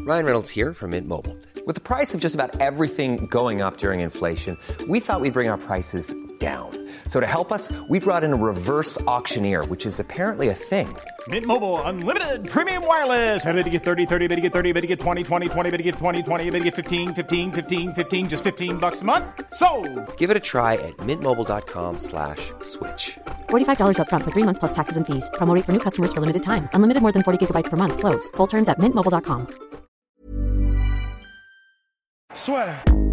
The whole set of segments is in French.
Ryan Reynolds here from Mint Mobile. With the price of just about everything going up during inflation, we thought we'd bring our prices down. So to help us, we brought in a reverse auctioneer, which is apparently a thing. Mint Mobile Unlimited Premium Wireless. How to get 30, 30, how to get 30, how to get 20, 20, 20, how to get 20, 20, how to get 15, 15, 15, 15, just $15 a month? Sold! Give it a try at mintmobile.com/switch. $45 up front for 3 months plus taxes and fees. Promo rate for new customers for limited time. Unlimited more than 40 gigabytes per month. Slows full terms at mintmobile.com. Soit.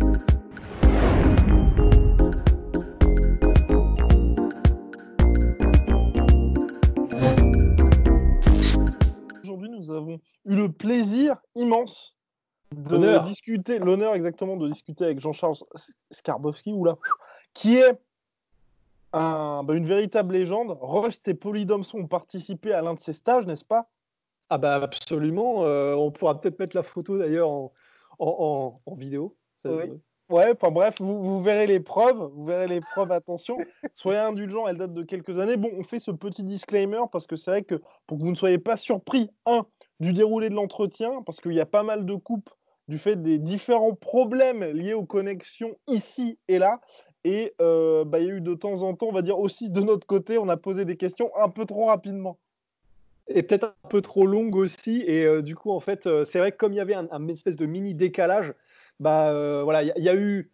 Aujourd'hui, nous avons eu le plaisir immense de discuter, l'honneur exactement de discuter avec Jean-Charles Skarbowski, qui est une véritable légende. Rust et Polydomson ont participé à l'un de ses stages, n'est-ce pas? Ah bah absolument, on pourra peut-être mettre la photo d'ailleurs en vidéo. Oui. Ouais, enfin bref, vous verrez les preuves, attention. Soyez indulgents, elle date de quelques années. Bon, on fait ce petit disclaimer parce que c'est vrai que pour que vous ne soyez pas surpris, du déroulé de l'entretien, parce qu'il y a pas mal de coupes du fait des différents problèmes liés aux connexions ici et là. Et il y a eu de temps en temps, on va dire aussi de notre côté, on a posé des questions un peu trop rapidement. Et peut-être un peu trop longue aussi. Et du coup, en fait, c'est vrai que comme il y avait un espèce de mini décalage, voilà, il y a eu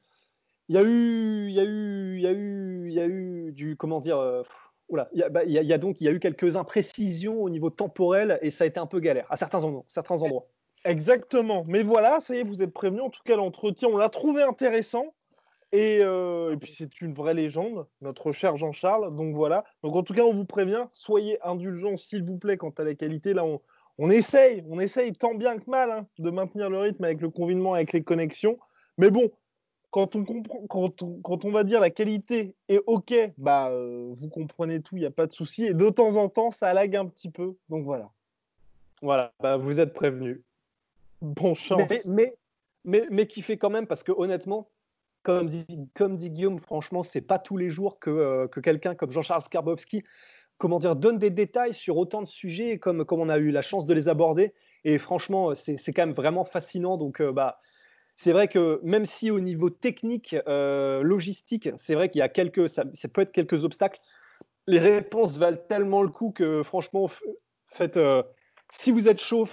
du, comment dire, il y a eu quelques imprécisions au niveau temporel et ça a été un peu galère à certains endroits. Exactement. Mais voilà, ça y est, vous êtes prévenus. En tout cas, l'entretien, on l'a trouvé intéressant. Et puis c'est une vraie légende, notre cher Jean-Charles. Donc voilà. Donc en tout cas, on vous prévient, soyez indulgents s'il vous plaît quant à la qualité. Là, on essaye tant bien que mal de maintenir le rythme avec le confinement, avec les connexions. Mais bon, quand on va dire la qualité est ok, vous comprenez tout, il n'y a pas de souci. Et de temps en temps, ça lag un petit peu. Donc voilà. Voilà, vous êtes prévenus. Bon chance. Mais kiffez quand même parce que honnêtement, comme dit Guillaume, franchement, c'est pas tous les jours que quelqu'un comme Jean-Charles Skarbowski, donne des détails sur autant de sujets comme on a eu la chance de les aborder. Et franchement, c'est quand même vraiment fascinant. Donc, c'est vrai que même si au niveau technique, logistique, c'est vrai qu'il y a ça peut être quelques obstacles, les réponses valent tellement le coup que franchement, si vous êtes chaud,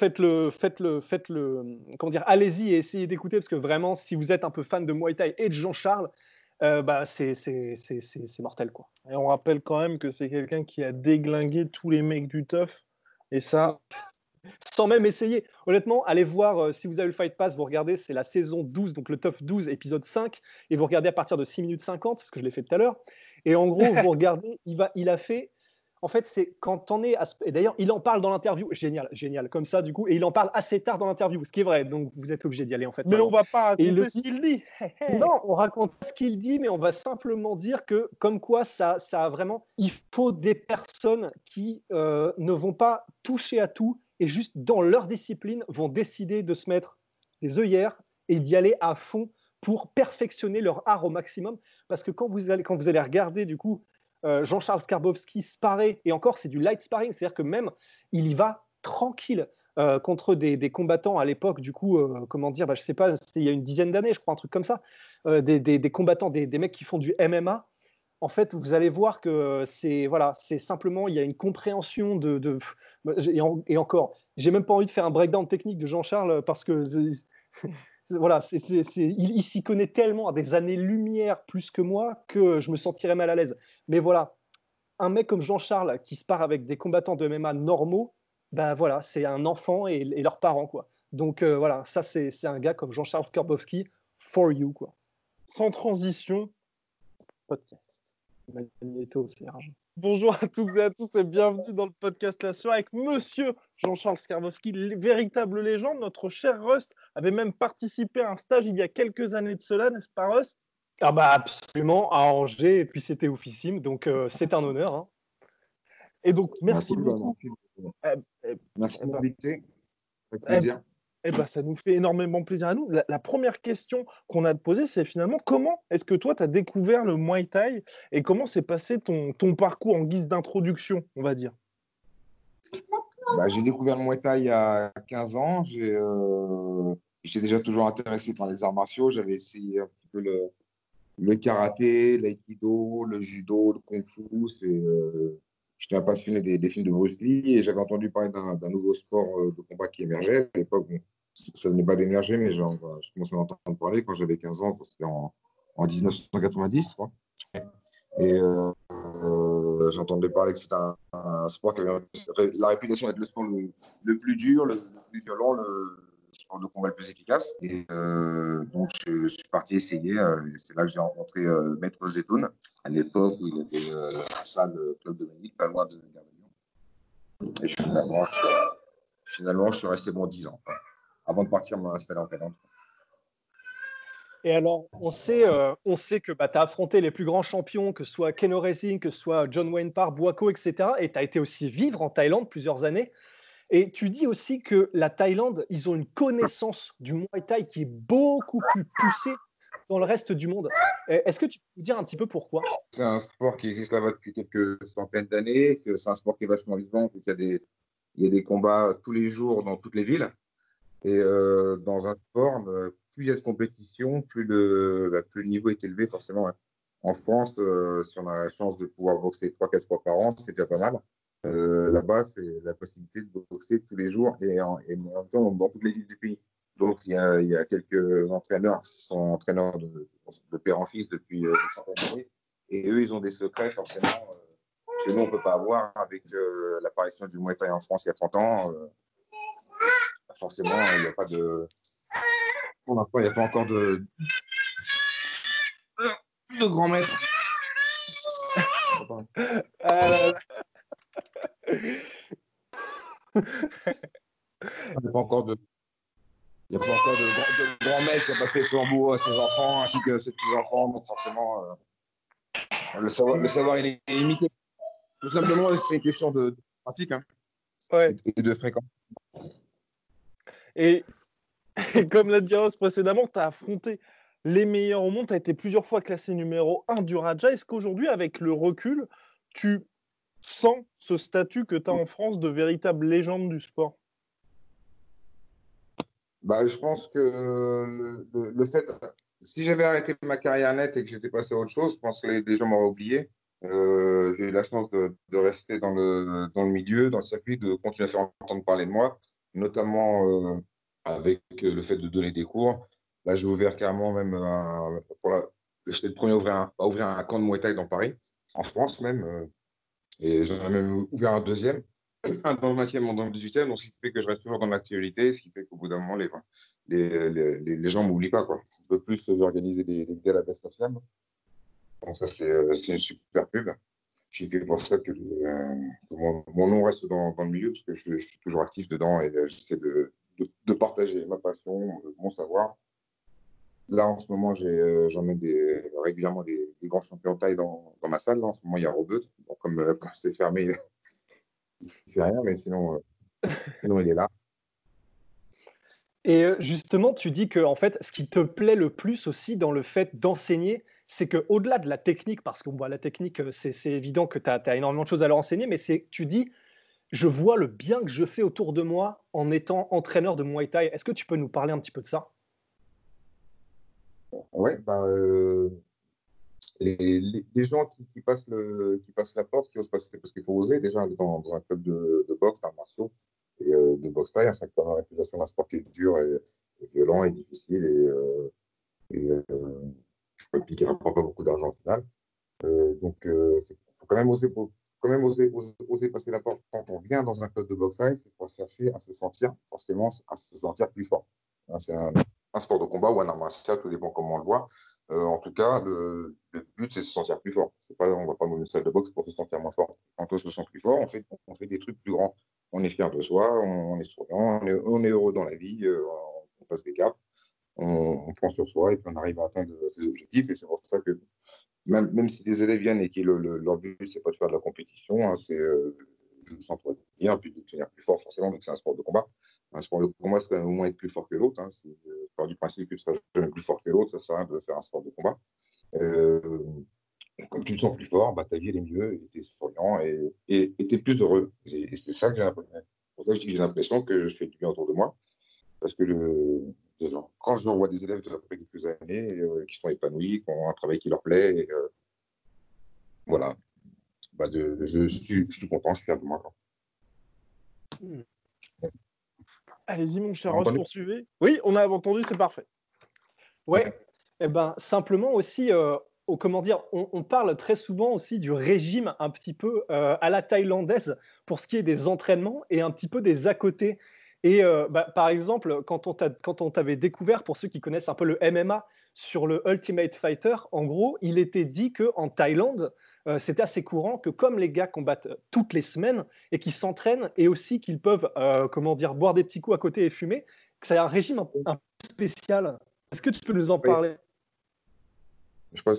allez-y et essayez d'écouter parce que vraiment, si vous êtes un peu fan de Muay Thai et de Jean-Charles, c'est mortel quoi. Et on rappelle quand même que c'est quelqu'un qui a déglingué tous les mecs du teuf et ça sans même essayer. Honnêtement, allez voir si vous avez le Fight Pass, vous regardez, c'est la saison 12, donc le TUF 12, épisode 5, et vous regardez à partir de 6 minutes 50, parce que je l'ai fait tout à l'heure. Et en gros, vous regardez, il a fait. En fait, c'est quand on est. Et d'ailleurs, il en parle dans l'interview. Génial, comme ça, du coup. Et il en parle assez tard dans l'interview, ce qui est vrai. Donc, vous êtes obligé d'y aller, en fait. Mais on va pas raconter ce qu'il dit. Non, on raconte pas ce qu'il dit, mais on va simplement dire que, comme quoi, ça a vraiment. Il faut des personnes qui ne vont pas toucher à tout et juste dans leur discipline vont décider de se mettre les œillères et d'y aller à fond pour perfectionner leur art au maximum. Parce que quand vous allez regarder, du coup, Jean-Charles Skarbowski sparer, et encore c'est du light sparring, c'est-à-dire que même il y va tranquille contre des combattants à l'époque, du coup, je sais pas, c'était il y a une dizaine d'années, je crois, un truc comme ça, des combattants, des mecs qui font du MMA. En fait, vous allez voir que c'est simplement, il y a une compréhension et encore, j'ai même pas envie de faire un breakdown technique de Jean-Charles parce que il s'y connaît tellement à des années-lumière plus que moi que je me sentirais mal à l'aise. Mais voilà, un mec comme Jean-Charles qui se part avec des combattants de MMA normaux, c'est un enfant et leurs parents, quoi. Donc ça c'est un gars comme Jean-Charles Skarbowski, for you, quoi. Sans transition, podcast. Magnéto, Serge. Bonjour à toutes et à tous et bienvenue dans le podcast La Sueur avec monsieur Jean-Charles Skarbowski, véritable légende. Notre cher Rust avait même participé à un stage il y a quelques années de cela, n'est-ce pas Rust? Ah absolument, à Angers, et puis c'était oufissime, donc c'est un honneur. Hein. Et donc, merci beaucoup. Merci de m'inviter, avec plaisir. Ça nous fait énormément plaisir à nous. La première question qu'on a à te poser, c'est finalement comment est-ce que toi, tu as découvert le Muay Thai et comment s'est passé ton parcours en guise d'introduction, on va dire? J'ai découvert le Muay Thai il y a 15 ans. j'étais déjà toujours intéressé par les arts martiaux. J'avais essayé un petit peu le karaté, l'aïkido, le judo, le kung-fu. J'étais un passionné des films de Bruce Lee et j'avais entendu parler d'un nouveau sport de combat qui émergeait. À l'époque, bon, ça venait pas d'émerger, mais je commençais à en entendre parler quand j'avais 15 ans, c'était en 1990, quoi. Et j'entendais parler que c'était un sport qui avait la réputation d'être le sport le plus dur, le plus violent, le sport de combat le plus efficace. Et donc, je suis parti essayer. C'est là que j'ai rencontré Maître Zetoun, à l'époque où il était à la salle Club Dominique, pas loin de Gare de Lyon. Et finalement, je suis resté bon 10 ans, quoi, avant de partir m'installer en Thaïlande. Et alors, on sait que tu as affronté les plus grands champions, que ce soit Keno Racing, que ce soit John Wayne Park, Boako, etc. Et tu as été aussi vivre en Thaïlande plusieurs années. Et tu dis aussi que la Thaïlande, ils ont une connaissance du Muay Thai qui est beaucoup plus poussée dans le reste du monde. Est-ce que tu peux nous dire un petit peu pourquoi ? C'est un sport qui existe là-bas depuis quelques centaines d'années, que c'est un sport qui est vachement vivant, qu'il y a des combats tous les jours dans toutes les villes. Et dans un sport, plus il y a de compétition, plus le niveau est élevé forcément. En France, si on a la chance de pouvoir boxer 3-4 fois par an, c'est déjà pas mal. Là-bas, c'est la possibilité de boxer tous les jours et en même temps dans toutes les villes du pays. Donc, il y a quelques entraîneurs qui sont entraîneurs de père en fils depuis des centaines d'années. Et eux, ils ont des secrets forcément que nous, on ne peut pas avoir avec l'apparition du Muay Thai en France il y a 30 ans. Forcément, il n'y a pas de... Pour l'instant, il n'y a pas encore de grand maître. Il n'y a pas encore de grand mec qui a passé le flambeau à ses enfants ainsi que ses petits-enfants. Donc forcément, le savoir il est limité. Tout simplement, c'est une question de pratique, hein, et de fréquence. Et comme l'a dit Ross précédemment, tu as affronté les meilleurs au monde. Tu as été plusieurs fois classé numéro 1 du Raja. Est-ce qu'aujourd'hui, avec le recul, tu sens ce statut que tu as en France de véritable légende du sport ? Je pense que le fait, si j'avais arrêté ma carrière nette et que j'étais passé à autre chose, je pense que les gens m'auraient oublié. J'ai eu la chance de rester dans le milieu, dans le circuit, de continuer à faire entendre parler de moi, notamment avec le fait de donner des cours. Là, j'ai ouvert carrément même j'étais le premier à ouvrir un camp de Muay Thai dans Paris, en France même, et j'en ai même ouvert un deuxième. Un dans le 20e, un dans le 18e, donc ce qui fait que je reste toujours dans l'actualité, ce qui fait qu'au bout d'un moment, les gens ne m'oublient pas, quoi. Je peux plus organiser des galas Best of Femme. Donc ça, c'est une super pub. J'ai fait pour ça que mon nom reste dans le milieu, parce que je suis toujours actif dedans et j'essaie de partager ma passion, mon savoir. Là, en ce moment, j'emmène régulièrement des grands champions de taille dans ma salle. Là, en ce moment, il y a Robert. Bon, comme c'est fermé, il ne fait rien, mais sinon, il est là. Et justement, tu dis que en fait, ce qui te plaît le plus aussi dans le fait d'enseigner, c'est qu'au-delà de la technique, parce que la technique, c'est évident que tu as énormément de choses à leur enseigner, mais tu dis, je vois le bien que je fais autour de moi en étant entraîneur de Muay Thai. Est-ce que tu peux nous parler un petit peu de ça ? Oui, les gens qui passent la porte, qui osent passer, parce qu'il faut oser déjà dans un club de boxe, d'arts martiaux et de boxe thaï, c'est quand même la réputation d'un sport qui est dur et violent et difficile et qui ne rapporte pas beaucoup d'argent au final. Donc, il faut quand même oser passer la porte. Quand on vient dans un club de boxe thaï, c'est pour chercher à se sentir plus fort. C'est un sport de combat ou un art martial, tout dépend comment on le voit. En tout cas, le but, c'est de se sentir plus fort. On ne va pas dans une salle de boxe pour se sentir moins fort. Quand on se sent plus fort, on fait des trucs plus grands. On est fier de soi, on est souriant, on est heureux dans la vie, on passe des caps, on prend sur soi et puis on arrive à atteindre ses objectifs. Et c'est pour ça que même si les élèves viennent et que leur but, c'est pas de faire de la compétition, hein, c'est de s'entretenir puis de devenir plus fort forcément. Donc c'est un sport de combat. Un sport de combat, c'est quand même au moins être plus fort que l'autre. Hein. C'est part du principe que tu seras jamais plus fort que l'autre, ça sert à rien de faire un sport de combat. Comme tu te sens plus fort, ta vie elle est mieux, et tu es souriant et tu es plus heureux. Et c'est ça que j'ai l'impression. C'est pour ça que je dis que j'ai l'impression que je fais du bien autour de moi. Parce que des gens. Quand je vois des élèves après quelques années qui sont épanouis, qui ont un travail qui leur plaît, et, voilà. Je suis content, je suis fier de moi. Allez-y, mon cher On a Ross, entendu poursuivez. Oui, on a entendu, c'est parfait. Ouais, eh ben, simplement aussi, comment dire, on parle très souvent aussi du régime un petit peu à la thaïlandaise pour ce qui est des entraînements et un petit peu des à côté. Et par exemple, quand on t'avait découvert, pour ceux qui connaissent un peu le MMA sur le Ultimate Fighter, en gros, il était dit qu'en Thaïlande, c'était assez courant que comme les gars combattent toutes les semaines et qu'ils s'entraînent et aussi qu'ils peuvent, comment dire, boire des petits coups à côté et fumer, que c'est un régime un peu spécial. Est-ce que tu peux nous en Oui, parler? je pense.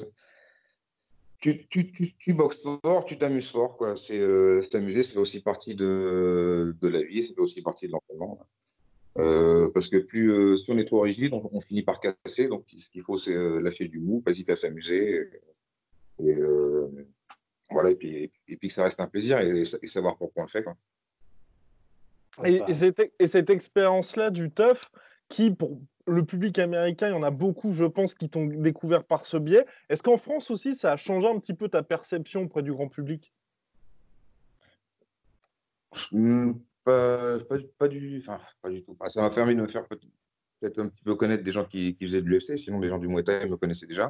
Tu boxes fort, tu t'amuses fort, quoi. S'amuser, c'est aussi partie de la vie, c'est aussi partie de l'entraînement. Parce que si on est trop rigide, on finit par casser. Donc, ce qu'il faut, c'est lâcher du mou, pas hésiter à s'amuser. Et, voilà, et puis que ça reste un plaisir et savoir pourquoi on le fait, quoi. Et cette expérience-là du TUF, qui pour le public américain, il y en a beaucoup, je pense, qui t'ont découvert par ce biais. Est-ce qu'en France aussi, ça a changé un petit peu ta perception auprès du grand public? Pas du tout. Enfin, ça m'a permis de me faire peut-être un petit peu connaître des gens qui faisaient de l'UFC, sinon les gens du Muay Thai me connaissaient déjà.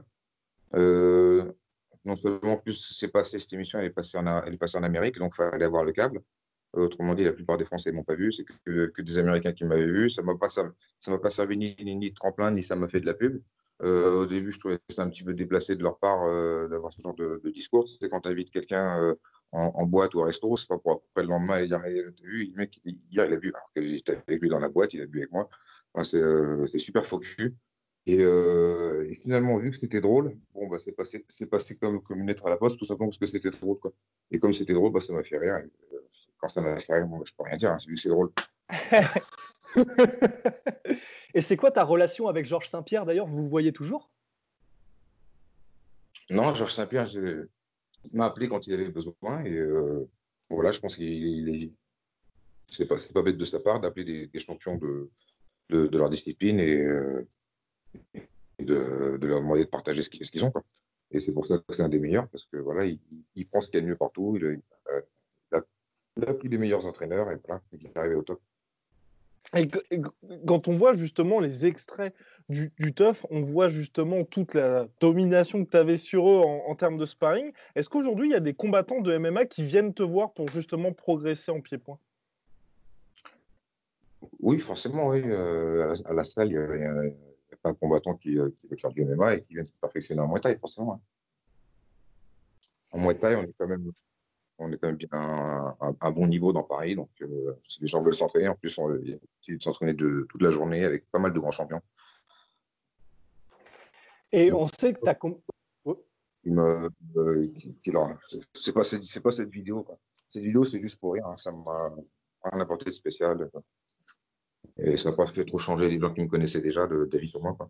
Non seulement en plus c'est passé, cette émission elle est passée en Amérique, donc il fallait avoir le câble. Autrement dit, la plupart des Français ne m'ont pas vu, c'est que des Américains qui m'avaient vu. Ça m'a pas servi ni de tremplin, ni ça m'a fait de la pub. Au début, je trouvais ça un petit peu déplacé de leur part d'avoir ce genre de discours. C'est quand tu invites quelqu'un en boîte ou au resto, c'est pas pour après le lendemain il a vu, le mec hier il a bu, alors que j'étais avec lui dans la boîte, il a bu avec moi. Enfin, c'est super faux cul. Et finalement, vu que c'était drôle, bon, c'est passé comme une lettre à la poste, tout simplement parce que c'était drôle, quoi. Et comme c'était drôle, ça m'a fait rire. Quand ça m'a fait rire, bon, je peux rien dire, hein, c'est drôle. Et c'est quoi ta relation avec Georges Saint-Pierre d'ailleurs? Vous vous voyez toujours? Non, Georges Saint-Pierre, il m'a appelé quand il avait besoin. Et voilà, je pense c'est pas bête de sa part d'appeler des champions de leur discipline et de leur demander de partager ce qu'ils ont, quoi. Et c'est pour ça que c'est un des meilleurs, parce que voilà, il prend ce qu'il y a de mieux partout. Il a pris les meilleurs entraîneurs et voilà, il est arrivé au top. Et quand on voit justement les extraits du TUF, on voit justement toute la domination que tu avais sur eux en termes de sparring. Est-ce qu'aujourd'hui, il y a des combattants de MMA qui viennent te voir pour justement progresser en pied-point? Oui, forcément, oui. À la salle, il y a plein de combattants qui veulent faire du MMA et qui viennent se perfectionner en Muay Thai, forcément. Hein. En Muay Thai, on est quand même bien à un bon niveau dans Paris. Donc, si les gens veulent s'entraîner, en plus, il y a possibilité de s'entraîner toute la journée avec pas mal de grands champions. Et on sait que tu as. C'est pas cette vidéo, quoi. Cette vidéo, c'est juste pour rire. Hein. Ça m'a rien apporté de spécial. Et ça n'a pas fait trop changer les gens qui me connaissaient déjà d'avis sur moi, quoi.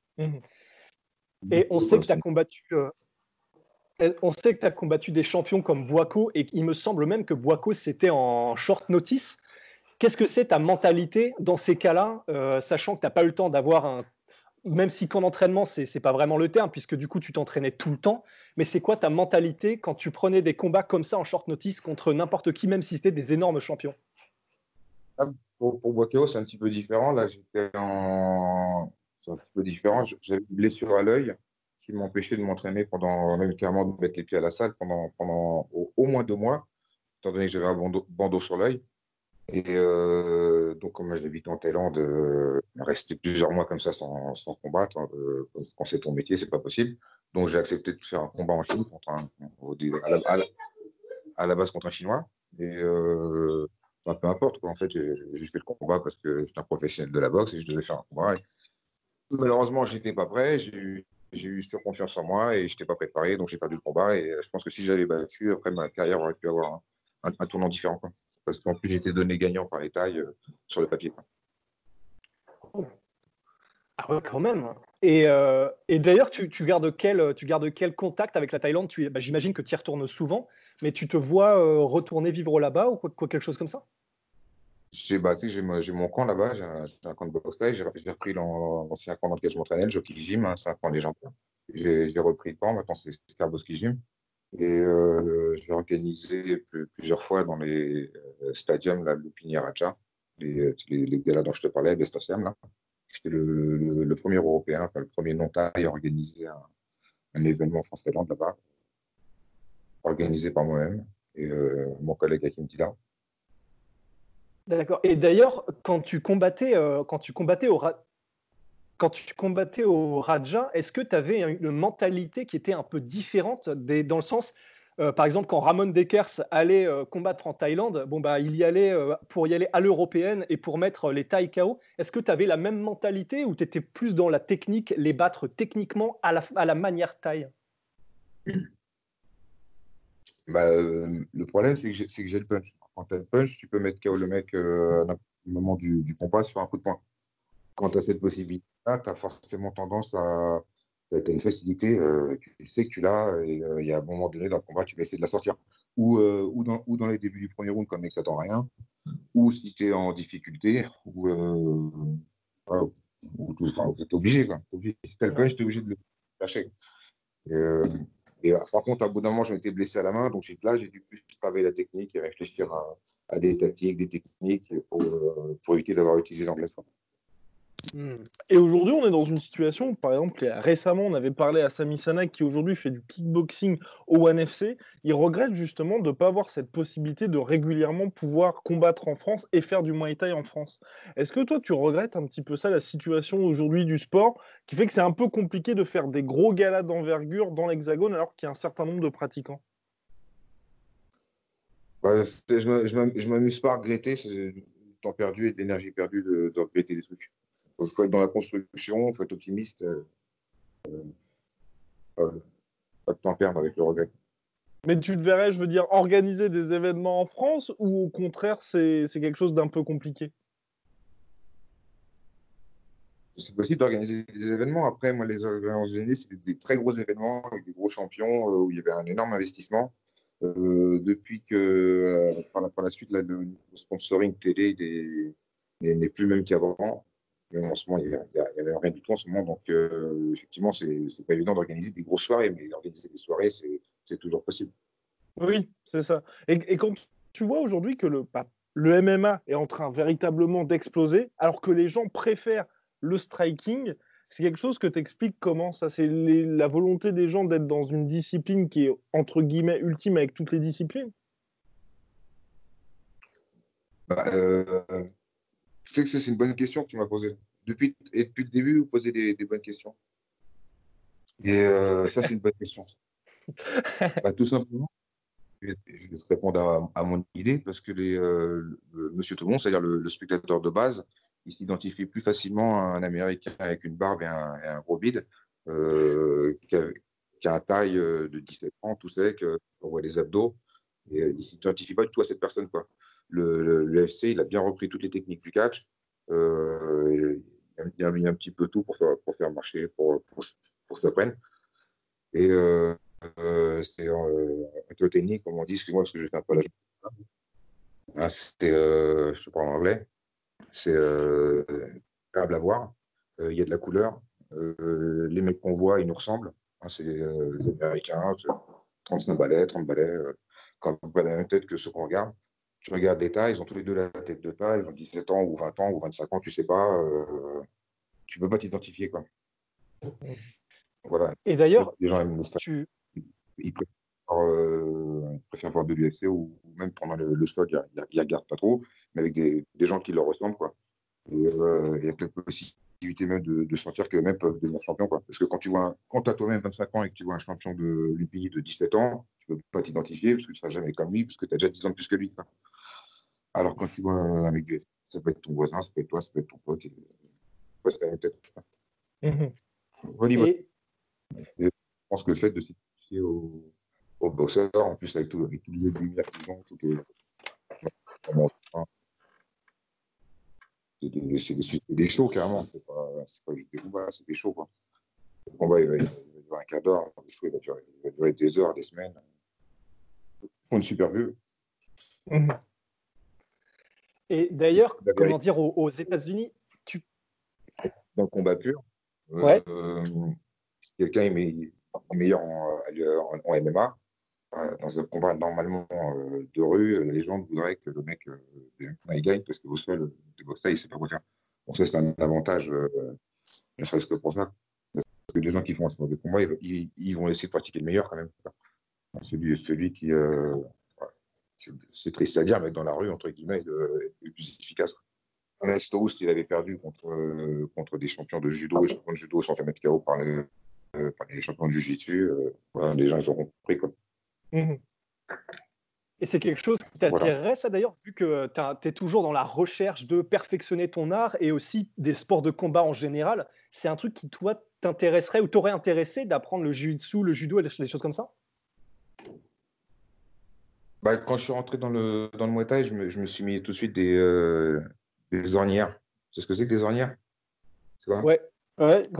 Et on sait que tu as combattu. On sait que tu as combattu des champions comme Boico, et il me semble même que Boico, c'était en short notice. Qu'est-ce que c'est ta mentalité dans ces cas-là, sachant que tu n'as pas eu le temps d'avoir un. Même si qu'en entraînement, ce n'est pas vraiment le terme, puisque du coup, tu t'entraînais tout le temps. Mais c'est quoi ta mentalité quand tu prenais des combats comme ça en short notice contre n'importe qui, même si c'était des énormes champions? Pour Boico, c'est un petit peu différent. Là, c'est un petit peu différent. J'avais une blessure à l'œil qui m'empêchait de m'entraîner même carrément de mettre les pieds à la salle pendant au moins 2 mois, étant donné que j'avais un bandeau sur l'œil. Et donc, comme j'habite en Thaïlande, rester plusieurs mois comme ça sans combattre, quand c'est ton métier, c'est pas possible. Donc, j'ai accepté de faire un combat en Chine à la base contre un Chinois. Et peu importe, quoi. En fait, j'ai fait le combat parce que j'étais un professionnel de la boxe et je devais faire un combat. Et malheureusement, j'étais pas prêt. J'ai eu surconfiance en moi et je n'étais pas préparé, donc j'ai perdu le combat. Et je pense que si j'avais battu, après ma carrière aurait pu avoir un tournant différent, quoi. Parce qu'en plus, j'étais donné gagnant par les tailles sur le papier, quoi. Ah ouais, quand même. Et d'ailleurs, tu gardes quel contact avec la Thaïlande? J'imagine que tu y retournes souvent, mais tu te vois retourner vivre là-bas ou quelque chose comme ça? J'ai mon camp là-bas, j'ai un camp de boxe thaï, j'ai repris l'ancien camp dans lequel je m'entraînais, le Jockey Gym, hein, c'est un camp légendaire. J'ai repris le camp, maintenant c'est Karboski Gym. Et j'ai organisé plusieurs fois dans les stadiums, là, le Pini Raja, les galas dont je te parlais, les stadiums, là. J'étais le premier Européen, enfin le premier non-thaï à organiser un événement France-Thaïlande là-bas, organisé par moi-même et mon collègue Hakim Dila. D'accord. Et d'ailleurs, quand tu combattais au Raja, est-ce que tu avais une mentalité qui était un peu différente dans le sens, par exemple, quand Ramon Dekers allait combattre en Thaïlande, bon, bah, il y allait pour y aller à l'européenne et pour mettre les Thaïs KO. Est-ce que tu avais la même mentalité ou tu étais plus dans la technique, les battre techniquement à la manière thaï? Le problème, c'est que j'ai le punch. Quand tu as le punch, tu peux mettre KO le mec à n'importe quel moment du combat sur un coup de poing. Quand tu as cette possibilité-là, tu as forcément tendance à. Tu as une facilité, tu sais que tu l'as, et il y a un moment donné dans le combat, tu vas essayer de la sortir. Ou dans les débuts du premier round, quand le mec s'attend à rien, ou si tu es en difficulté, ou tu es obligé. Quoi. Si tu as le punch, tu es obligé de le lâcher. Par contre, à bout d'un moment, je m'étais blessé à la main, donc là, j'ai dû plus travailler la technique et réfléchir à des tactiques, des techniques pour éviter d'avoir utilisé l'anglais. Et aujourd'hui, on est dans une situation où, par exemple, récemment, on avait parlé à Sami Sanak qui aujourd'hui fait du kickboxing au One FC. Il regrette justement de ne pas avoir cette possibilité de régulièrement pouvoir combattre en France et faire du Muay Thai en France. Est-ce que toi, tu regrettes un petit peu ça, la situation aujourd'hui du sport, qui fait que c'est un peu compliqué de faire des gros galas d'envergure dans l'Hexagone alors qu'il y a un certain nombre de pratiquants? Je m'amuse pas à regretter, c'est du temps perdu et de l'énergie perdue de regretter des trucs. Il faut être dans la construction, il faut être optimiste. Pas de temps perdre avec le regret. Mais tu te verrais, je veux dire, organiser des événements en France ou au contraire, c'est quelque chose d'un peu compliqué? C'est possible d'organiser des événements. Après, moi, les événements gênés, c'est des très gros événements avec des gros champions où il y avait un énorme investissement. Depuis que, par la suite, là, le sponsoring télé n'est plus le même qu'avant. Mais en ce moment, il n'y a même rien du tout en ce moment. Donc, effectivement, c'est pas évident d'organiser des grosses soirées, mais organiser des soirées, c'est toujours possible. Oui, c'est ça. Et quand tu vois aujourd'hui que le MMA est en train véritablement d'exploser, alors que les gens préfèrent le striking, c'est quelque chose que tu expliques comment ça? C'est la volonté des gens d'être dans une discipline qui est, entre guillemets, ultime avec toutes les disciplines? Tu sais que c'est une bonne question que tu m'as posée. Depuis le début, vous posez des bonnes questions. Et ça, c'est une bonne question. Tout simplement, je vais te répondre à mon idée, parce que monsieur tout le monde, c'est-à-dire le spectateur de base, il s'identifie plus facilement à un Américain avec une barbe et un gros bide qu'à un taille de 17 ans, tout sec, on voit les abdos, et il ne s'identifie pas du tout à cette personne, quoi. Le FC, il a bien repris toutes les techniques du catch. Il a mis un petit peu tout pour faire marcher, pour se prendre. Et c'est entertaining, comme on dit, excuse-moi parce que je fais un peu la je te parle en anglais. C'est agréable à voir. Il y a de la couleur. Les mecs qu'on voit, ils nous ressemblent. C'est les Américains, 35 balais, 30 balais. Quand on n'a pas la même tête que ceux qu'on regarde. Tu regardes les tailles, ils ont tous les deux la tête de taille, ils ont 17 ans ou 20 ans ou 25 ans, tu sais pas. Tu peux pas t'identifier, quoi. Voilà. Et d'ailleurs, les gens aiment ils préfèrent voir de l'UFC ou même pendant le stock, il y a garde pas trop, mais avec des gens qui leur ressemblent, quoi. Et il y a peut-être possibilité même de sentir que même peuvent devenir champions, quoi. Parce que quand tu as toi-même 25 ans et que tu vois un champion de l'UPI de 17 ans, tu peux pas t'identifier parce que tu seras jamais comme lui, parce que tu as déjà 10 ans de plus que lui, quoi. Alors quand tu vois un mec du UFC, ça peut être ton voisin, ça peut être toi, ça peut être ton pote. C'est la même tête. Et je pense que le fait de s'identifier aux boxeurs, en plus avec tous les jeux de lumière qu'ils ont, c'est des shows carrément, c'est pas juste des combats, c'est des shows, quoi. Le combat il va durer un quart d'heure, le show il va durer des heures, des semaines. Ils font une super vue. Et d'ailleurs, La comment vérité, dire, aux États-Unis, dans le combat pur, ouais, si quelqu'un est meilleur en MMA, dans un combat normalement de rue, la légende voudrait que le mec il gagne parce qu'au sol, le boxeur, il sait pas quoi faire. Donc ça, c'est un avantage, ne serait-ce que pour ça. Parce que les gens qui font un sport de combat, ils vont essayer de pratiquer le meilleur quand même. Celui qui, c'est triste à dire, mais dans la rue, entre guillemets, est le plus efficace. Stoust, il avait perdu contre des champions de judo et champions de judo sans faire mettre KO par les champions de jiu-jitsu. Voilà, les gens, ils auront compris, quoi. Mhm. Et c'est quelque chose qui Voilà. t'intéresserait, ça d'ailleurs, vu que tu es toujours dans la recherche de perfectionner ton art et aussi des sports de combat en général. C'est un truc qui, toi, t'intéresserait ou t'aurait intéressé d'apprendre le jiu-jitsu, le judo et des choses comme ça? Bah, quand je suis rentré dans le Muay Thai, je me suis mis tout de suite des ornières. C'est ce que c'est que des ornières? C'est quoi? Ouais, ouais.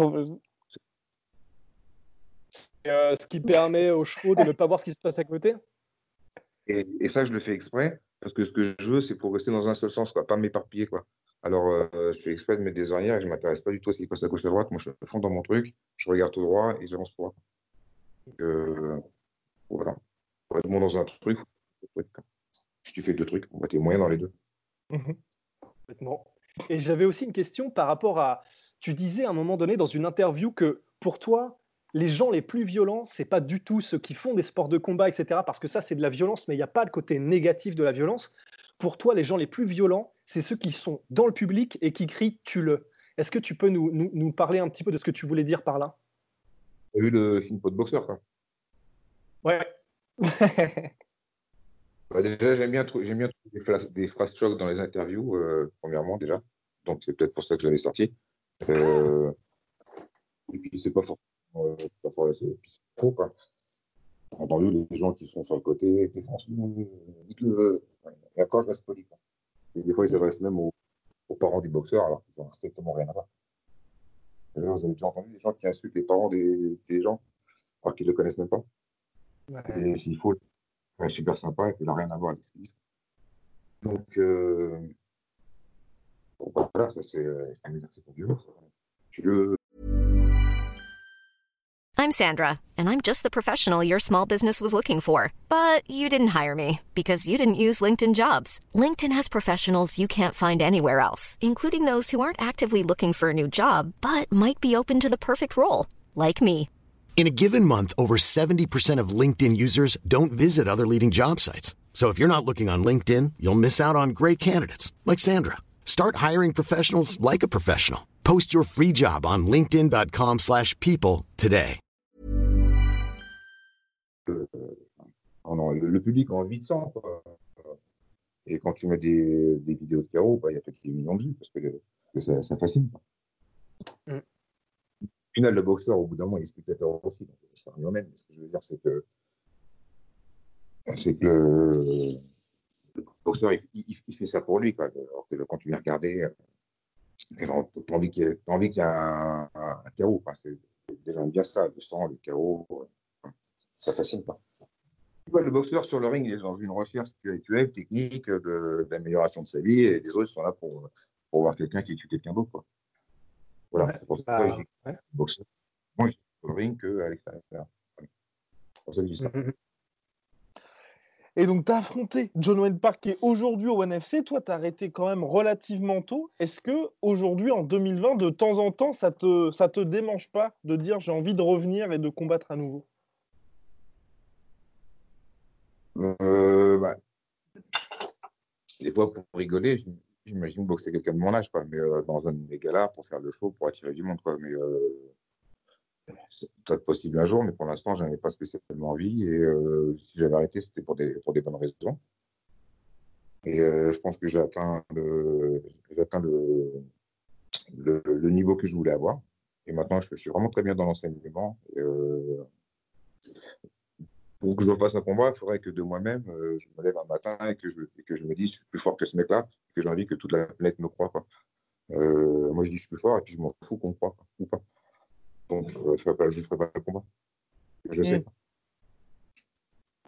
Ce qui permet aux chevaux de ne pas voir ce qui se passe à côté. Et ça, je le fais exprès, parce que ce que je veux, c'est pour rester dans un seul sens, quoi, pas m'éparpiller, quoi. Alors, je fais exprès de mettre des ornières et je ne m'intéresse pas du tout à ce qui passe à gauche à droite. Moi, je suis à fond dans mon truc, je regarde tout droit et j'avance tout droit. Donc, voilà. Pour être bon dans un truc, faut faire deux trucs. Si tu fais deux trucs, on va t'es moyen dans les deux. Mhm. Complètement. Et j'avais aussi une question par rapport à. Tu disais à un moment donné dans une interview que pour toi, les gens les plus violents, c'est pas du tout ceux qui font des sports de combat, etc. Parce que ça, c'est de la violence, mais il n'y a pas le côté négatif de la violence. Pour toi, les gens les plus violents, c'est ceux qui sont dans le public et qui crient tue-le. Est-ce que tu peux nous parler un petit peu de ce que tu voulais dire par là? T'as vu le film Pot de boxeur, quoi? Ouais. Bah, déjà, j'aime bien trouver des phrases choc dans les interviews, premièrement, déjà. Donc, c'est peut-être pour ça que je l'avais sorti. Euh, et puis, c'est pas forcément, c'est faux, quoi. J'ai entendu les gens qui sont sur le côté, dites-le, et encore, je reste poli, quoi. Et des fois, ils s'adressent même aux parents des boxeurs, alors qu'ils n'ont strictement rien à voir. D'ailleurs, vous avez déjà entendu des gens qui insultent les parents des gens, alors qu'ils ne le connaissent même pas. Et s'il faut, c'est super sympa et qu'il n'a rien à voir avec ce qu'ils disent. Donc, bon, voilà, ça c'est un exercice pour Dieu. Tu le. I'm Sandra, and I'm just the professional your small business was looking for. But you didn't hire me because you didn't use LinkedIn Jobs. LinkedIn has professionals you can't find anywhere else, including those who aren't actively looking for a new job, but might be open to the perfect role, like me. In a given month, over 70% of LinkedIn users don't visit other leading job sites. So if you're not looking on LinkedIn, you'll miss out on great candidates like Sandra. Start hiring professionals like a professional. Post your free job on linkedin.com/people today. Non, le public a envie de ça, quoi. Et quand tu mets des vidéos de KO, bah, il y a peut-être des millions de vues parce que ça fascine. Mm. Au final, le boxeur, au bout d'un moment, il est spectateur aussi. Donc, c'est un humain. Ce que je veux dire, c'est que le boxeur, il fait ça pour lui, quoi. Alors que quand tu viens regarder, t'as envie qu'il y ait un KO, quoi. C'est déjà bien ça, le sang, le KO, ça fascine pas. Le boxeur sur le ring, il est dans une recherche spirituelle, technique, d'amélioration de sa vie, et les autres sont là pour voir quelqu'un qui tue quelqu'un d'autre, quoi. Voilà, c'est pour ça que je dis que le boxeur, moi, je suis sur le ring qu'à l'extérieur. C'est pour ça que je dis ça. Et donc, tu as affronté John Wayne Park qui est aujourd'hui au NFC. Toi, tu as arrêté quand même relativement tôt. Est-ce que aujourd'hui, en 2020, de temps en temps, ça te démange pas de dire j'ai envie de revenir et de combattre à nouveau? Bah, des fois, pour rigoler, j'imagine boxer quelqu'un de mon âge, quoi. Mais dans un de mes galas, pour faire le show, pour attirer du monde, quoi. Mais c'est peut-être possible un jour, mais pour l'instant, je n'en ai pas spécialement envie. Et si j'avais arrêté, c'était pour des bonnes raisons. Et je pense que j'ai atteint le niveau que je voulais avoir. Et maintenant, je suis vraiment très bien dans l'enseignement. Et, pour que je refasse un combat, il faudrait que de moi-même, je me lève un matin et que je me dise je suis plus fort que ce mec-là, et que j'ai envie que toute la planète me croie, quoi. Moi, je dis je suis plus fort et puis je m'en fous qu'on me croie, quoi, ou pas. Donc, je ne ferai pas le combat. Je sais.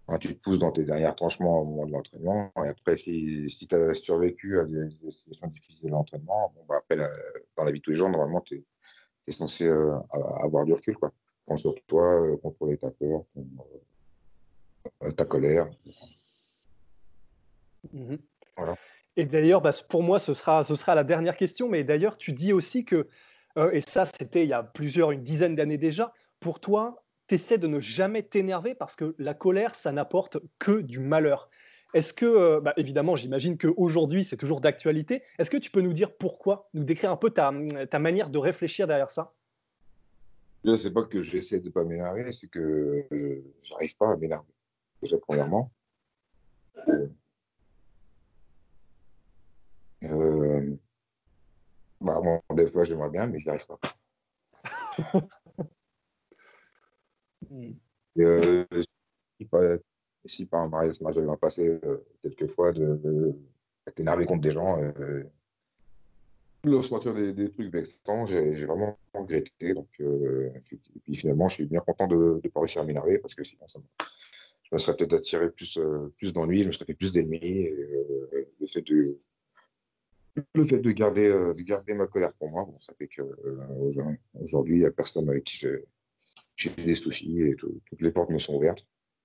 Hein, tu te pousses dans tes derniers retranchements au moment de l'entraînement. Et après, si tu as survécu à des situations difficiles de l'entraînement, bon, bah, après, dans la vie de tous les jours, normalement, tu es censé avoir du recul, quoi. Prendre sur toi, contrôler ta peur, ta colère. Mhm. Voilà. Et d'ailleurs, pour moi, ce sera la dernière question. Mais d'ailleurs, tu dis aussi que, et ça, c'était il y a une dizaine d'années déjà, pour toi, tu essaies de ne jamais t'énerver parce que la colère, ça n'apporte que du malheur. Est-ce que, évidemment, j'imagine qu'aujourd'hui, c'est toujours d'actualité. Est-ce que tu peux nous dire pourquoi, nous décrire un peu ta manière de réfléchir derrière ça? Là, c'est pas que j'essaie de pas m'énerver, c'est que j'arrive pas à m'énerver. Déjà, premièrement. Euh, bon, des fois, j'aimerais bien, mais j'y arrive pas. Si par, si par un mariage, moi j'avais passé quelques fois d'être énervé contre des gens, de ressentir des trucs vexants, j'ai vraiment regretté. Donc, et puis finalement, je suis bien content de ne pas réussir à m'énerver parce que sinon, je me serais peut-être attiré plus d'ennuis, je me serais fait plus d'ennemis. Et, le fait de garder ma colère pour moi, bon, ça fait que aujourd'hui, il n'y a personne avec qui j'ai des soucis et toutes les portes me sont ouvertes.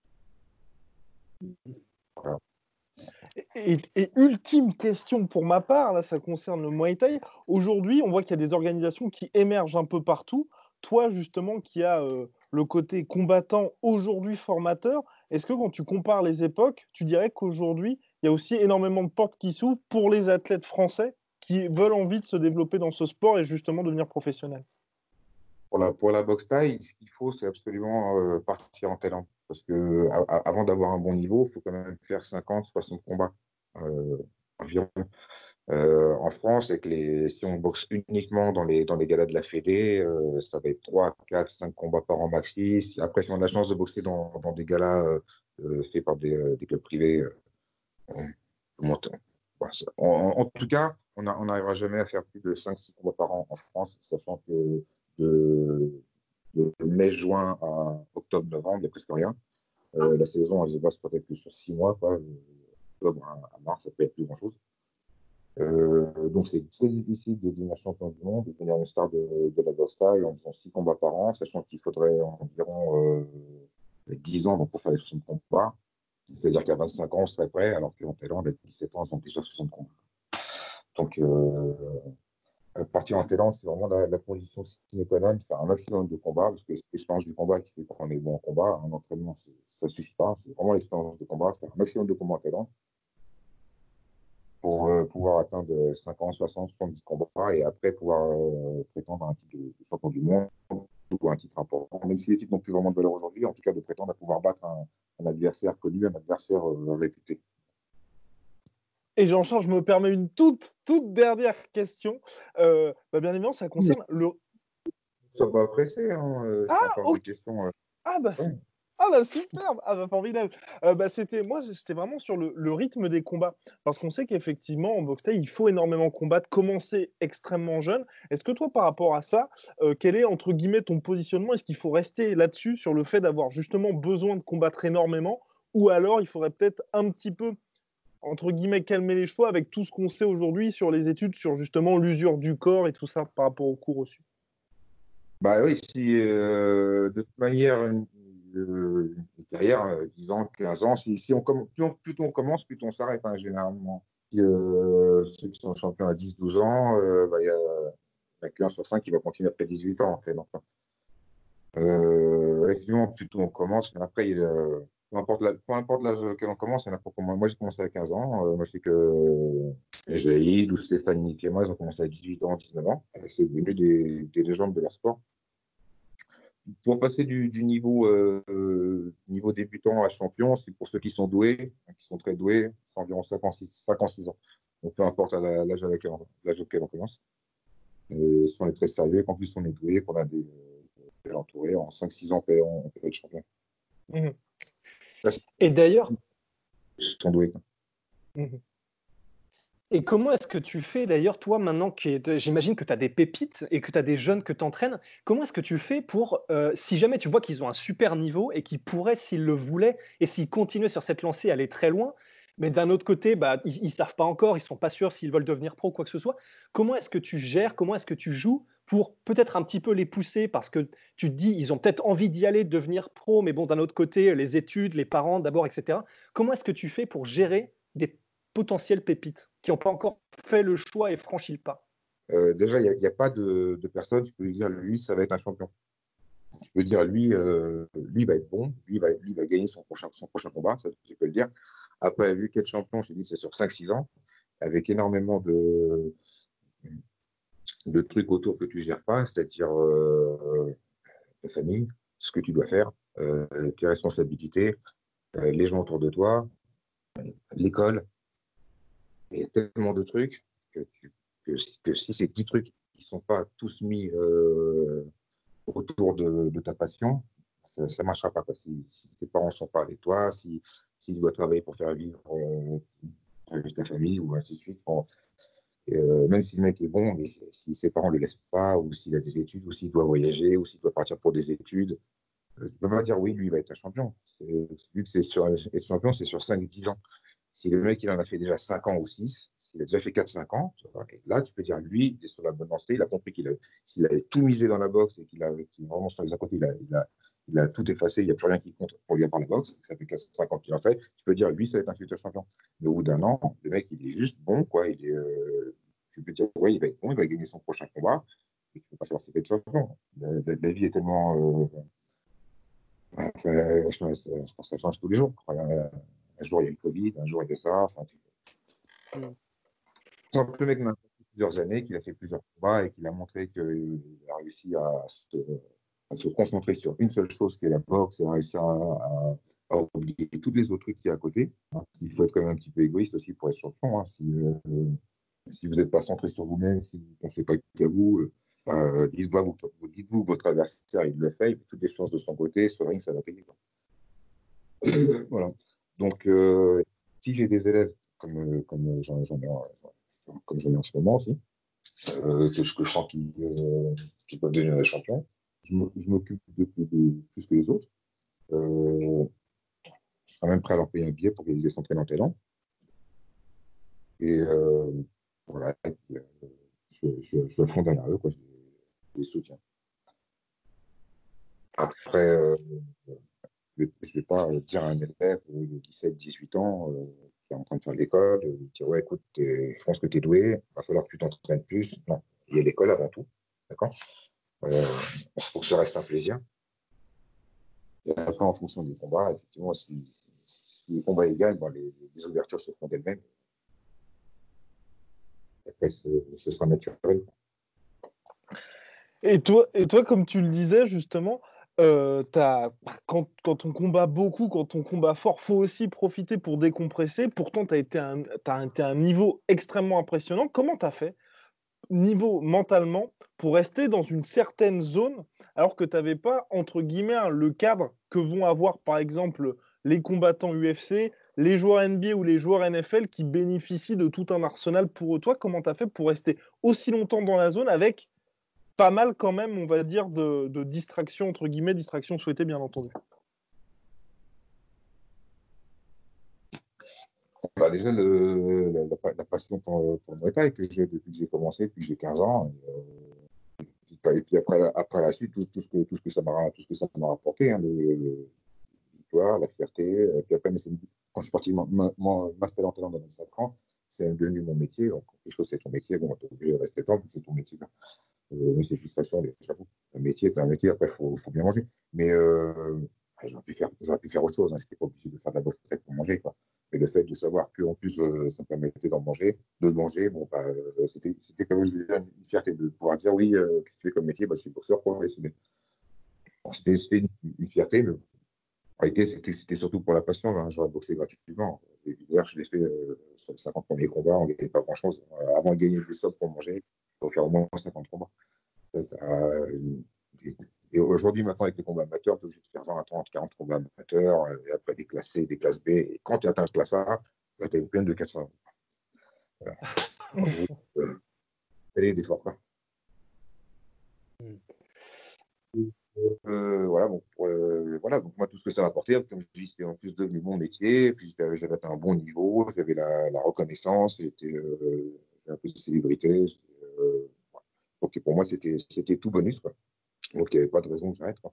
Voilà. Et ultime question pour ma part, là, ça concerne le Muay Thai. Aujourd'hui, on voit qu'il y a des organisations qui émergent un peu partout. Toi, justement, qui as le côté combattant aujourd'hui formateur, est-ce que quand tu compares les époques, tu dirais qu'aujourd'hui, il y a aussi énormément de portes qui s'ouvrent pour les athlètes français qui veulent envie de se développer dans ce sport et justement devenir professionnels? Pour la boxe thaï, ce qu'il faut, c'est absolument partir en talent. Parce que avant d'avoir un bon niveau, il faut quand même faire 50, 60 combats environ. En France, si on boxe uniquement dans les galas de la Fédé, ça va être 3, 4, 5 combats par an maxi. Après, si on a la chance de boxer dans des galas faits par des clubs privés, on monte. En tout cas, on n'arrivera jamais à faire plus de 5-6 combats par an en France, sachant que de mai-juin à octobre-novembre, il n'y a presque rien. La saison, elle se base peut-être que sur 6 mois, quoi. Octobre à mars, ça peut être plus grand-chose. Donc, c'est très difficile de devenir champion du monde, de devenir une star de la boxe thaï en faisant 6 combats par an, sachant qu'il faudrait environ 10 ans pour faire les 60 combats. C'est-à-dire qu'à 25 ans, on serait prêt, alors qu'en Thaïlande, à 17 ans, on ont déjà 60 combats. Donc, partir en Thaïlande, c'est vraiment la condition sine qua non, faire un maximum de combats, parce que c'est l'expérience du combat qui fait qu'on est bon en combat. Un entraînement, ça ne suffit pas. C'est vraiment l'expérience de combat, faire un maximum de combats en Thaïlande pour pouvoir atteindre 50, 60, 70 combats et après pouvoir prétendre à un titre de champion du monde ou un titre important. Même si les titres n'ont plus vraiment de valeur aujourd'hui, en tout cas de prétendre à pouvoir battre un adversaire connu, un adversaire réputé. Et Jean-Charles, je me permets une toute dernière question. Bien évidemment, ça concerne le... Ça va presser, hein, c'est encore des questions. Superbe, formidable. C'était vraiment sur le rythme des combats, parce qu'on sait qu'effectivement en boxe thaï, il faut énormément combattre, commencer extrêmement jeune. Est-ce que toi, par rapport à ça, quel est entre guillemets ton positionnement? Est-ce qu'il faut rester là-dessus sur le fait d'avoir justement besoin de combattre énormément, ou alors il faudrait peut-être un petit peu entre guillemets calmer les chevaux avec tout ce qu'on sait aujourd'hui sur les études sur justement l'usure du corps et tout ça par rapport aux cours reçus? Bah oui, si de toute manière, une carrière, 10 ans, 15 ans, plus on commence, plus on s'arrête, hein, généralement. Si, ceux qui sont champions à 10, 12 ans, il y a qu'un sur 5 qui va continuer après 18 ans. En fait, donc, effectivement, plus tôt on commence, mais après, peu importe l'âge auquel on commence, il y en a pour moi. Moi, j'ai commencé à 15 ans. Moi, je sais que Jaïd ou Stéphanie et moi, ils ont commencé à 18 ans, 19 ans. C'est devenu des légendes de leur sport. Pour passer du niveau débutant à champion, c'est pour ceux qui sont doués, qui sont très doués, c'est environ 5 ans. Donc, peu importe l'âge auquel on commence. Et si on est très sérieux, qu'en plus on est doué, qu'on a des entourés, en 5-6 ans, on peut être champion. Mmh. Et d'ailleurs, ils sont doués. Mmh. Et comment est-ce que tu fais d'ailleurs, toi, maintenant j'imagine que tu as des pépites et que tu as des jeunes que tu entraînes, comment est-ce que tu fais pour, si jamais tu vois qu'ils ont un super niveau et qu'ils pourraient, s'ils le voulaient et s'ils continuaient sur cette lancée, aller très loin, mais d'un autre côté, bah, ils ne savent pas encore, ils ne sont pas sûrs s'ils veulent devenir pro ou quoi que ce soit. Comment est-ce que tu gères, comment est-ce que tu joues pour peut-être un petit peu les pousser parce que tu te dis, ils ont peut-être envie d'y aller, de devenir pro, mais bon, d'un autre côté, les études, les parents d'abord, etc. Comment est-ce que tu fais pour gérer des potentielles pépites qui n'ont pas encore fait le choix et franchi le pas? Déjà, il n'y a pas de personne, tu peux lui dire, lui, ça va être un champion. Tu peux dire, lui va être bon, lui va gagner son prochain combat, ça, tu peux le dire. Après, lui qui est champion, je te dis, c'est sur 5-6 ans, avec énormément de trucs autour que tu ne gères pas, c'est-à-dire ta famille, ce que tu dois faire, tes responsabilités, les gens autour de toi, l'école. Il y a tellement de trucs que si ces 10 trucs ne sont pas tous mis autour de ta passion, ça ne marchera pas. Si tes parents ne sont pas avec toi, si tu dois travailler pour faire vivre ta famille ou ainsi de suite. Même si le mec est bon, mais si ses parents ne le laissent pas, ou s'il a des études, ou s'il doit voyager, ou s'il doit partir pour des études, tu ne peux pas dire oui, lui, il va être un champion. Vu que être champion, c'est sur 5-10 ans. Si le mec, il en a fait déjà 5 ans ou 6, s'il a déjà fait 4-5 ans, et là, tu peux dire, lui, il est sur la bonne lancée, il a compris s'il avait tout misé dans la boxe et qu'il est vraiment sur les à côté, il a tout effacé, il n'y a plus rien qui compte pour lui à part la boxe, ça fait 4-5 ans qu'il en fait, tu peux dire, lui, ça va être un futur champion. Mais au bout d'un an, le mec, il est juste bon, quoi. Tu peux dire, ouais, il va être bon, il va gagner son prochain combat, et tu peux pas savoir s'il va être champion. La vie est tellement. Je pense que ça change tous les jours. Un jour, il y a le Covid, un jour, il y a ça. Enfin, le mec m'a fait plusieurs années, qu'il a fait plusieurs combats et qu'il a montré qu'il a réussi à se concentrer sur une seule chose qui est la boxe, et a réussi à oublier tous les autres trucs qui y a à côté. Il faut être quand même un petit peu égoïste aussi pour être champion. Si vous n'êtes pas centré sur vous-même, si vous ne pensez pas qu'à vous, dites-vous votre adversaire, il le fait, il met toutes les chances de son côté, sur le ring, ça va payer. Voilà. Donc, si j'ai des élèves, comme j'en ai en ce moment aussi, que je sens qu'ils peuvent devenir des champions, je m'occupe de plus que les autres. Je serai même prêt à leur payer un billet pour qu'ils s'entraînent en Thaïlande. Et voilà, je suis à fond derrière eux, quoi. Je les soutiens. Après, je ne vais pas dire à un élève de 17-18 ans qui est en train de faire l'école, dire ouais, écoute, je pense que tu es doué, il va falloir que tu t'entraînes plus. Non, il y a l'école avant tout. D'accord. Il faut que ça reste un plaisir. Et après, en fonction des combats, effectivement, si les combats gagnent, bon, les ouvertures se font d'elles-mêmes. Après, ce sera naturel. Et toi, comme tu le disais justement, quand on combat beaucoup, quand on combat fort, faut aussi profiter pour décompresser. Pourtant, tu as été à un niveau extrêmement impressionnant. Comment tu as fait, niveau mentalement, pour rester dans une certaine zone, alors que tu n'avais pas, entre guillemets, le cadre que vont avoir, par exemple, les combattants UFC, les joueurs NBA ou les joueurs NFL qui bénéficient de tout un arsenal pour eux. Toi, comment tu as fait pour rester aussi longtemps dans la zone avec pas mal quand même, on va dire, de distractions, entre guillemets, distractions souhaitées, bien entendu? Bah déjà, la passion pour le Muay Thai que j'ai depuis que j'ai commencé, depuis que j'ai 15 ans. Et puis après la suite, tout ce que ça m'a rapporté, hein, l'histoire, la fierté. Puis après, quand je suis parti m'installer en Thaïlande dans 25 ans, c'est devenu mon métier. Donc, quelque chose, c'est ton métier. Bon, tu es obligé de rester temps, c'est ton métier. Mais c'est frustration, j'avoue. Un métier, après, il faut bien manger. Mais j'aurais pu faire autre chose. Hein. Je n'étais pas obligé de faire de la boxe pour manger, quoi. Et le fait de savoir qu'en plus, ça me permettait de manger, bon, bah, c'était quand même une fierté de pouvoir dire oui, qu'est-ce que tu fais comme métier? Bah, je suis boxeur professionnel. Bon, c'était une fierté, mais c'était surtout pour la passion. Hein. J'aurais boxé gratuitement. D'ailleurs, je l'ai fait sur les 50 premiers combats, on ne gagnait pas grand-chose. Avant de gagner des sommes pour manger, il faut faire au moins 50 combats. Et aujourd'hui, maintenant, avec les combats amateurs, tu es obligé de faire 20, 30, 40 combats amateurs, et après des classes C, des classes B. Et quand tu atteins la classe A, tu as une peine de 400 €. Voilà. En gros, aller des forts. Voilà, bon, voilà, donc moi, tout ce que ça m'a apporté, comme je dis, c'était en plus devenu mon métier, puis j'avais atteint un bon niveau, j'avais la reconnaissance, j'étais un peu de célébrité. Voilà. Donc pour moi, c'était tout bonus, quoi. Donc il n'y avait pas de raison que j'arrête, quoi.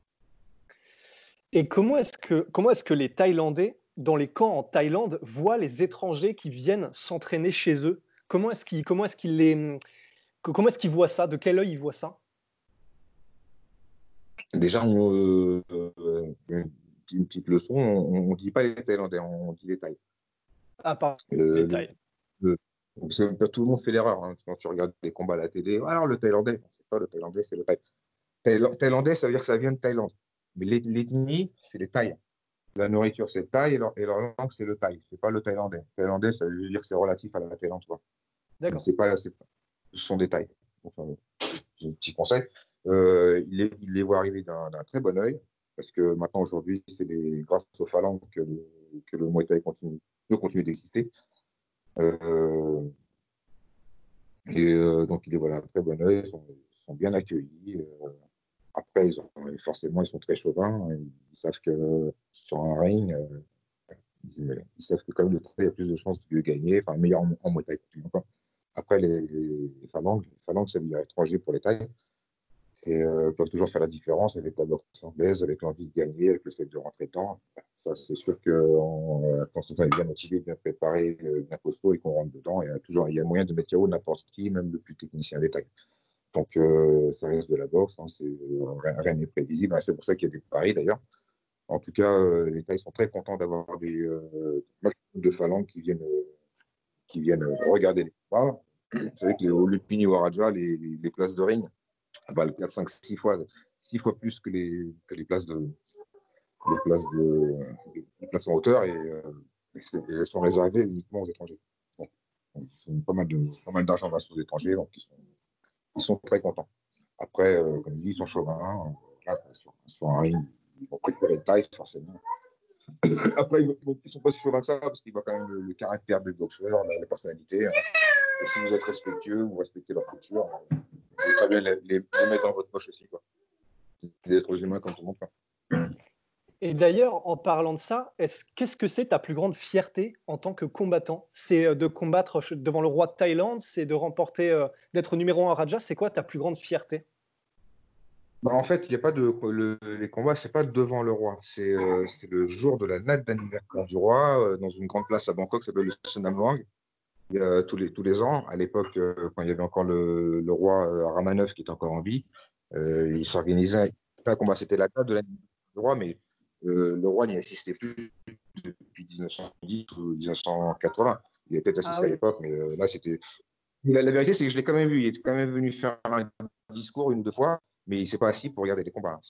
Et comment est-ce que les Thaïlandais, dans les camps en Thaïlande, voient les étrangers qui viennent s'entraîner chez eux? Comment est-ce qu'ils voient ça? De quel œil ils voient ça? Déjà, une petite leçon, on ne dit pas les Thaïlandais, on dit les Thaïs. Ah, pardon, Le- les Thaïs. Parce que tout le monde fait l'erreur, hein, quand tu regardes des combats à la télé. Alors le Thaïlandais, c'est pas le Thaïlandais, c'est le Thaï. Thaïlandais, ça veut dire que ça vient de Thaïlande. Mais l'ethnie, c'est les Thaïs. La nourriture, c'est Thaï, et leur langue, c'est le Thaï. C'est pas le Thaïlandais. Thaïlandais, ça veut dire que c'est relatif à la Thaïlande, quoi. D'accord. Ce sont des Thaïs. Enfin, j'ai un petit conseil. Il les voit arriver d'un très bon œil, parce que maintenant, aujourd'hui, c'est grâce aux phalanges que le Muay Thai peut continuer d'exister. Donc, il les voit d'un très bon œil, ils sont bien accueillis. Après, forcément, ils sont très chauvins. Ils savent que sur un ring, ils savent que quand même le Thaï a plus de chances de gagner, enfin, meilleur en Muay Thai. Après, les phalanges, ça veut dire étranger pour les Thaïs. Et peuvent toujours faire la différence avec la boxe anglaise, avec l'envie de gagner, avec le fait de rentrer dedans. Ça, c'est sûr que quand on est bien motivé, bien préparé, bien costaud et qu'on rentre dedans, il y a moyen de mettre KO n'importe qui, même le plus technicien des Thaïs. Donc, ça reste de la boxe, hein, rien n'est prévisible. C'est pour ça qu'il y a des paris d'ailleurs. En tout cas, les Thaïs sont très contents d'avoir des maximum de phalanges qui viennent regarder les combats. Vous savez que le Lumpini ou Raja, les places de ring, valent 4, 5, 6 fois plus que les places en hauteur, et elles sont réservées uniquement aux étrangers. Bon, pas mal d'argent va aux étrangers, donc ils sont très contents. Après, comme je dis, ils sont chauvins. Sur un ring, ils vont préférer le Thaï, forcément. Après, ils ne sont pas si chauvins que ça, parce qu'ils voient quand même le caractère du boxeur, la personnalité. Hein. Et si vous êtes respectueux, vous respectez leur culture, vous pouvez très bien les mettre dans votre poche aussi, quoi. C'est d'être humain comme tout le monde, quoi. Et d'ailleurs, en parlant de ça, qu'est-ce que c'est ta plus grande fierté en tant que combattant? C'est de combattre devant le roi de Thaïlande, c'est de remporter, d'être numéro 1 à Raja. C'est quoi ta plus grande fierté? Bah, en fait, il n'y a pas les combats, c'est pas devant le roi. C'est le jour de la date d'anniversaire du roi, dans une grande place à Bangkok, qui s'appelle le Sonam Luang. Tous les ans, à l'époque, quand il y avait encore le roi Rama IX qui était encore en vie, il s'organisait un combat. C'était la date de l'anniversaire du roi, mais le roi n'y assistait plus depuis 1910 ou 1980. Il était peut-être assisté à l'époque, mais là, c'était. La vérité, c'est que je l'ai quand même vu. Il est quand même venu faire un discours une ou deux fois, mais il ne s'est pas assis pour regarder les combats.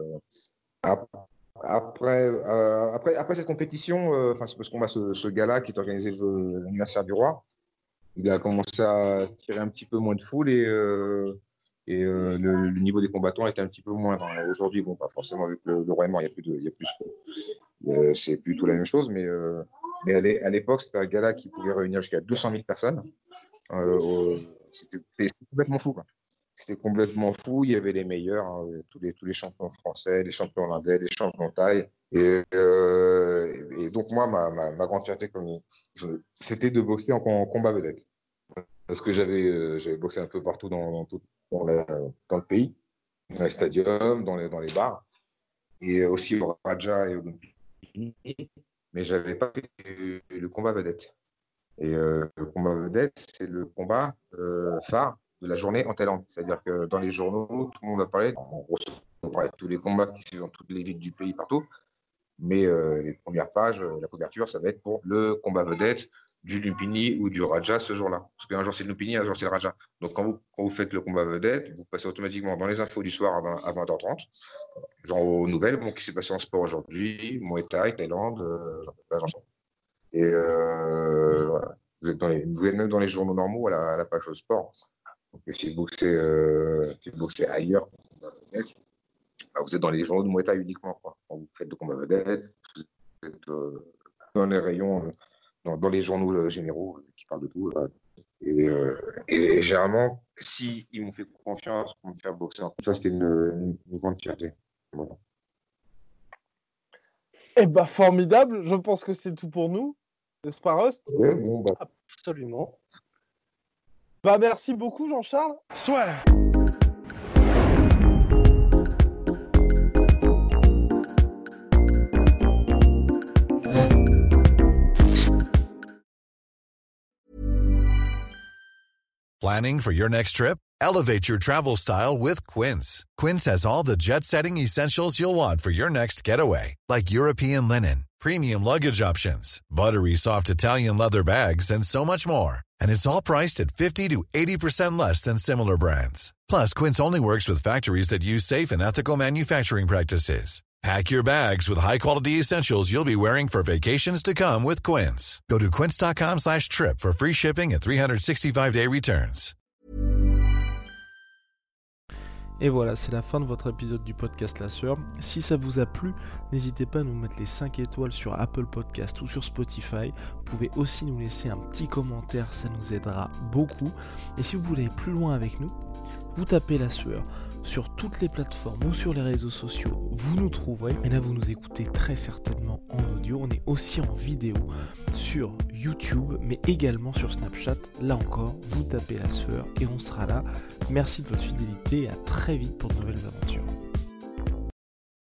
Après cette compétition, ce combat, ce gala qui est organisé l'anniversaire du roi, il a commencé à tirer un petit peu moins de foule, et le niveau des combattants était un petit peu moins. Aujourd'hui, bon, pas forcément avec le roi est mort, c'est plus tout la même chose, mais à l'époque, c'était un gala qui pouvait réunir jusqu'à 200 000 personnes. C'était complètement fou, quoi. C'était complètement fou. Il y avait les meilleurs, hein, tous les champions français, les champions hollandais, les champions thaï. Et donc, moi, ma grande fierté, c'était de boxer en combat vedette. Parce que j'avais boxé un peu partout dans le pays, dans les stadiums, dans les bars, et aussi au Raja et au Lumpini, mais je n'avais pas fait le combat vedette. Et le combat vedette, c'est le combat phare de la journée en Thaïlande. C'est-à-dire que dans les journaux, tout le monde va parler, en gros, on va parler de tous les combats qui se font dans toutes les villes du pays, partout. Mais les premières pages, la couverture, ça va être pour le combat vedette du Lumpini ou du Raja ce jour-là. Parce qu'un jour c'est le Lumpini, un jour c'est le Raja. Donc quand vous faites le combat vedette, vous passez automatiquement dans les infos du soir à 20h30, genre aux nouvelles, bon, qui s'est passé en sport aujourd'hui, Muay Thai, Thaïlande, et voilà. Vous êtes même dans les journaux normaux à la page sport. Donc si vous boxez ailleurs, vous êtes dans les journaux de Muay Thai uniquement, quoi. Quand vous faites de combat vedette, vous êtes dans les rayons dans les journaux généraux qui parlent de tout. Et généralement, si ils m'ont fait confiance pour me faire boxer, ça c'était une grande fierté. Voilà. Eh ben, formidable. Je pense que c'est tout pour nous, n'est-ce pas, Rust? Ouais, bon, bah. Absolument. Bah, merci beaucoup, Jean-Charles. Soit. Planning for your next trip? Elevate your travel style with Quince. Quince has all the jet-setting essentials you'll want for your next getaway, like European linen, premium luggage options, buttery soft Italian leather bags, and so much more. And it's all priced at 50 to 80% less than similar brands. Plus, Quince only works with factories that use safe and ethical manufacturing practices. Pack your bags with high-quality essentials you'll be wearing for vacations to come with Quince. Go to quince.com/trip for free shipping and 365-day returns. Et voilà, c'est la fin de votre épisode du podcast La Sueur. Si ça vous a plu, n'hésitez pas à nous mettre les 5 étoiles sur Apple Podcast ou sur Spotify. Vous pouvez aussi nous laisser un petit commentaire, ça nous aidera beaucoup. Et si vous voulez aller plus loin avec nous, vous tapez La Sueur sur toutes les plateformes ou sur les réseaux sociaux, vous nous trouverez. Et là, vous nous écoutez très certainement en audio. On est aussi en vidéo sur YouTube, mais également sur Snapchat. Là encore, vous tapez La Sueur et on sera là. Merci de votre fidélité et à très vite pour de nouvelles aventures.